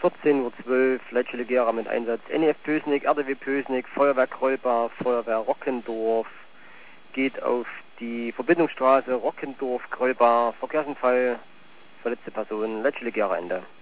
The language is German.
14:12 Uhr, Leitstelle mit Einsatz NEF Pösneck, RDW Pösneck, Feuerwehr Krollbach, Feuerwehr Rockendorf, geht auf die Verbindungsstraße Rockendorf-Krollbach, Verkehrsunfall, verletzte Person, Leitstelle Ende.